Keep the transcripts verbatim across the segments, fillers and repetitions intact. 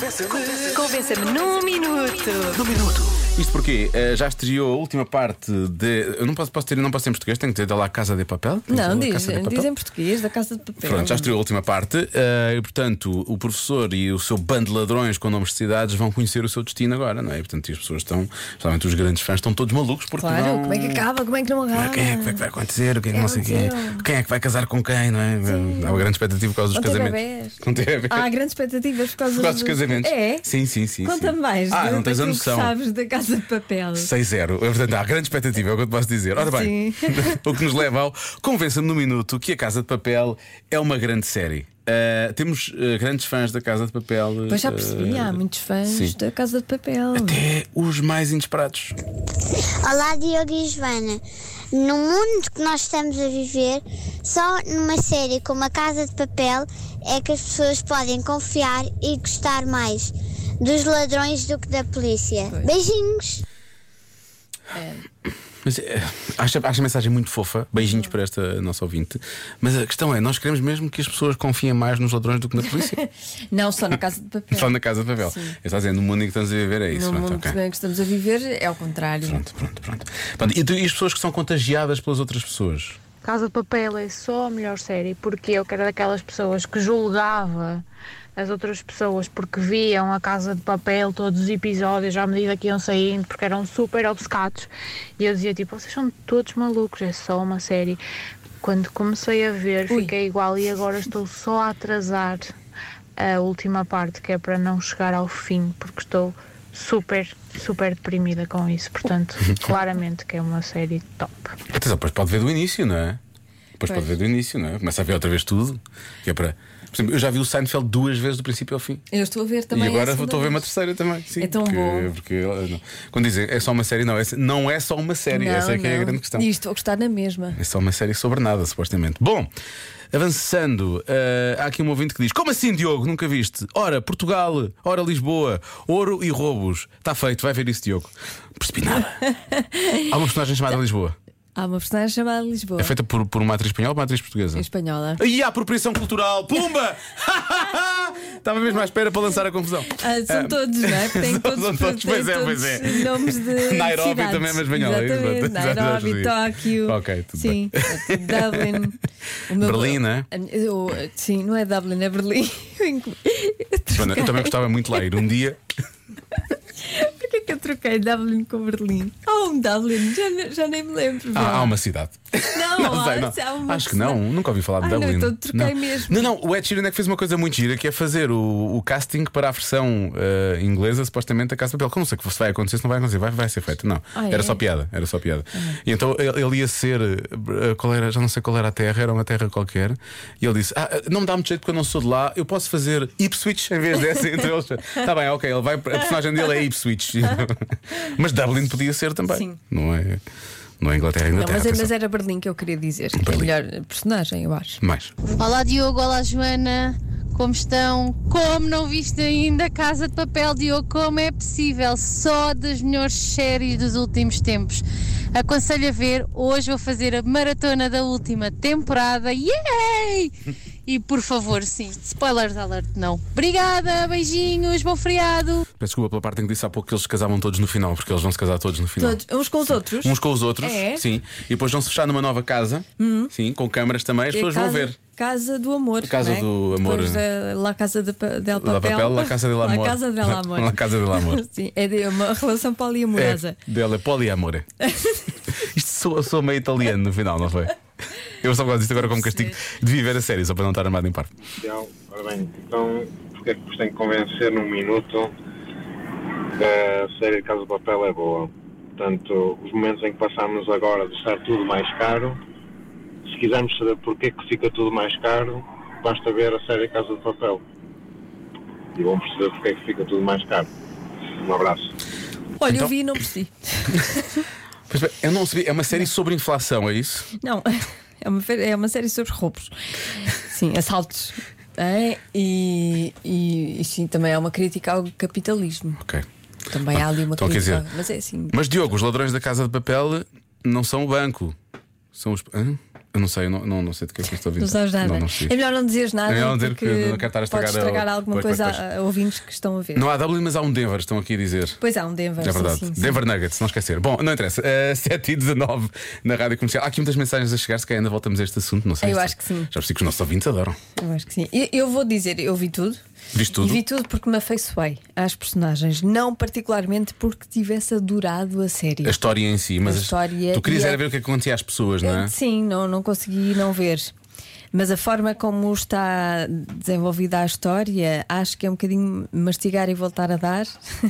Convença-me num minuto. No minuto. Isto porque uh, já estreou a última parte de. Eu não posso, posso ter, não posso ter em português, tenho que dizer da La Casa de Papel. Não, diz, diz em português, da Casa de Papel. Pronto, já estreou a última parte uh, e, portanto, o professor e o seu bando de ladrões com nomes de cidades vão conhecer o seu destino agora, não é? E, portanto, as pessoas estão, especialmente os grandes fãs, estão todos malucos porque. Claro, não... como é que acaba? Como é que não acaba? Quem é que vai, vai acontecer? O que é que não sei o quê? Quem é que vai casar com quem, não é? Sim. Há uma grande expectativa por causa dos casamentos. Não tem bebés. Há grandes expectativas por causa, por causa dos casamentos. É? Sim, sim, sim. Conta sim. mais. Ah, de, não tens a noção. Que sabes da Casa de Papel. seis zero. Portanto, há grande expectativa, é o que eu te posso dizer. Ora bem, o que nos leva ao Convença-me no Minuto que a Casa de Papel é uma grande série. Uh, temos uh, grandes fãs da Casa de Papel. Pois já percebi, uh, há muitos fãs sim. da Casa de Papel. Até os mais inesperados. Olá, Diogo e Joana. No mundo que nós estamos a viver, só numa série como a Casa de Papel é que as pessoas podem confiar e gostar mais dos ladrões do que da polícia. Pois. Beijinhos. É. Mas, é, acho, acho a mensagem muito fofa. Beijinhos para esta nossa ouvinte. Mas a questão é, nós queremos mesmo que as pessoas confiem mais nos ladrões do que na polícia. Não, só na Casa de Papel. Só na Casa de Papel. Está dizendo, no mundo em que estamos a viver é isso. No pronto, mundo okay. que estamos a viver é ao contrário. Pronto, pronto, pronto, pronto. E, e as pessoas que são contagiadas pelas outras pessoas? Casa de Papel é só a melhor série, porque eu que era daquelas pessoas que julgava as outras pessoas porque viam a Casa de Papel, todos os episódios à medida que iam saindo, porque eram super obcecados, e eu dizia tipo, vocês são todos malucos, é só uma série. Quando comecei a ver, Ui. fiquei igual, e agora estou só a atrasar a última parte, que é para não chegar ao fim, porque estou super, super deprimida com isso. Portanto, claramente que é uma série top. Atenção, depois pode ver do início, não é? Depois pois. pode ver do início, não é? Começa a ver outra vez tudo, que é para... Por exemplo, eu já vi o Seinfeld duas vezes do princípio ao fim. Eu estou a ver também. E agora estou a ver uma terceira também. Sim, é tão porque, bom. Porque, não. Quando dizem é só uma série, não, é, não é só uma série. Não, essa é que não. é a grande questão. E estou a gostar na mesma. É só uma série sobre nada, supostamente. Bom, avançando, uh, há aqui um ouvinte que diz: como assim, Diogo? Nunca viste? Ora, Portugal, ora, Lisboa, ouro e roubos. Está feito, vai ver isso, Diogo. Não percebi nada. Há uma personagem chamada Lisboa. Há uma personagem chamada Lisboa. É feita por, por uma atriz espanhola ou uma atriz portuguesa? Espanhola. E a apropriação cultural, pumba! Estava mesmo à espera para lançar a confusão. Ah, são um, todos, não é? Tem todos, são todos, pois é, pois é. Nomes de Nairobi cidades. também é uma espanhola. Exatamente. Nairobi, Tóquio. Ok, tudo sim. bem. Dublin. O meu... Berlim, não é? Eu, sim, não é Dublin, é Berlim. Eu, eu também gostava muito de lá ir um dia. Porquê que eu troquei Dublin com Berlim? Há um Dublin, já, já nem me lembro. Ah, há uma cidade. Não, não, sei, não. Há uma Acho que não, nunca ouvi falar de Ai, Dublin. Não, então troquei não. mesmo. Não, não, o Ed Sheeran é que fez uma coisa muito gira, que é fazer o, o casting para a versão uh, inglesa, supostamente, da Casa de Papel. Como não sei que vai acontecer, se não vai acontecer, vai, vai ser feito. Não, ah, era é? só piada, era só piada. Uhum. E então ele, ele ia ser, uh, qual era, já não sei qual era a terra, era uma terra qualquer. E ele disse: ah, não me dá muito jeito porque eu não sou de lá, eu posso fazer Ipswich em vez dessa entre eles. Está bem, ok, ele vai, a personagem dele é Ipswich. Mas Dublin podia ser também. Sim. Não é? Não é Inglaterra, Inglaterra. Não, mas, mas era Berlim que eu queria dizer. Que é a melhor personagem, eu acho. Mais. Olá, Diogo, olá, Joana. Como estão? Como não viste ainda Casa de Papel, Diogo? Como é possível? Só das melhores séries dos últimos tempos. Aconselho a ver. Hoje vou fazer a maratona da última temporada. Yay! E por favor, sim, spoilers alert, não. Obrigada, beijinhos, bom feriado. Peço desculpa pela parte em que disse há pouco que eles se casavam todos no final, porque eles vão se casar todos no final. Todos, uns com os outros? Uns com os outros, é. sim. E depois vão se fechar numa nova casa, uhum. sim, com câmaras também, as e pessoas casa, vão ver. Casa do Amor. Casa é? do Amor. Depois da La Casa de, del Papel. La Papel, La Casa del Amor. La Casa del Amor. La Casa del Amor. Sim, é de uma relação poliamorosa. É, dela é poliamore. Isto sou, sou meio italiano no final, não foi? Eu só gosto disto agora como castigo de viver a série, só para não estar armado em par. Então, ora bem, então porque é que vos tenho que convencer num minuto que a série de Casa de Papel é boa? Portanto, os momentos em que passamos agora de estar tudo mais caro, se quisermos saber porque é que fica tudo mais caro, basta ver a série Casa de Papel e vão perceber porque é que fica tudo mais caro. Um abraço. Olha, então... eu vi e não percebi. Pois bem, eu não percebi, é uma série sobre inflação, é isso? Não, é uma, é uma série sobre roubos. Sim, assaltos. É, e, e, e sim, também é uma crítica ao capitalismo. Ok. Também há ali uma então, crítica. Dizer, mas é assim. Mas Diogo, os ladrões da Casa de Papel não são o banco. São os. Hã? Eu não sei, eu não, não, não sei de que é que estou a ouvir. Não sabes nada. Não, não sei. É melhor não dizeres nada. É melhor não dizer porque que não quero estar a estragar podes estragar a- alguma pois, coisa pois, a, a ouvintes que estão a ver. Não há Dublin, mas há um Denver, estão aqui a dizer. Pois há um Denver. É verdade. Sim, sim, sim. Denver Nuggets, não esquecer. Bom, não interessa. Uh, sete e dezanove na rádio comercial. Há aqui muitas mensagens a chegar, se calhar ainda voltamos a este assunto. Não sei. Eu se- acho que sim. Já percebi que os nossos ouvintes adoram. Eu acho que sim. Eu, eu vou dizer, eu vi tudo. Viste tudo? E vi tudo porque me afeiçoei às personagens, não particularmente porque tivesse adorado a série. A história em si, mas A história tu querias e a- era ver o que acontecia às pessoas, não é? Sim, não, não consegui não ver. Mas a forma como está desenvolvida a história, acho que é um bocadinho mastigar e voltar a dar.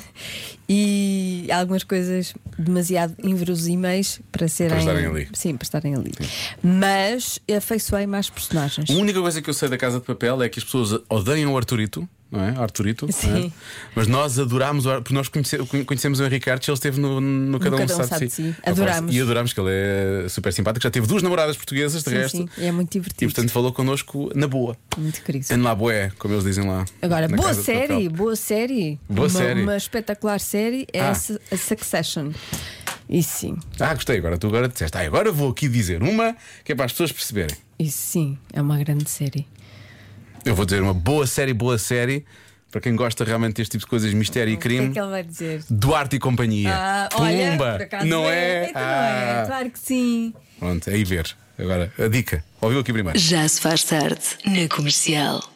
E algumas coisas demasiado inverosímeis para serem. Para estarem ali. Sim, para estarem ali. Mas afeiçoei-me às personagens. A única coisa que eu sei da Casa de Papel é que as pessoas odeiam o Arturito, não é? Arturito, Sim. não é? Mas nós adorámos, o Ar- porque nós conhece- conhecemos o Henrique Artes, ele esteve no, no Cada Um Sabe de Si. Adorámos. E adorámos, que ele é super simpático, já teve duas namoradas portuguesas, de Sim, resto. sim, e é muito E divertido. portanto falou connosco na boa. Muito querido. En la boé, como eles dizem lá. Agora, na boa Casa de série, Papel. boa série. Boa uma, série. uma espetacular série é Ah. a Su- a Succession. Isso sim, Ah, gostei, agora tu agora disseste. Ah, agora vou aqui dizer uma que é para as pessoas perceberem. isso sim, é uma grande série. Eu vou dizer uma boa série, boa série, para quem gosta realmente deste tipo de coisas, mistério e O que é crime. que ele vai dizer? Duarte e companhia. Ah, Pumba! olha, por acaso não é? Então não é, Ah. claro que sim. Pronto, aí ver. Agora, a dica. Ouviu aqui primeiro. Já se faz tarde na Comercial.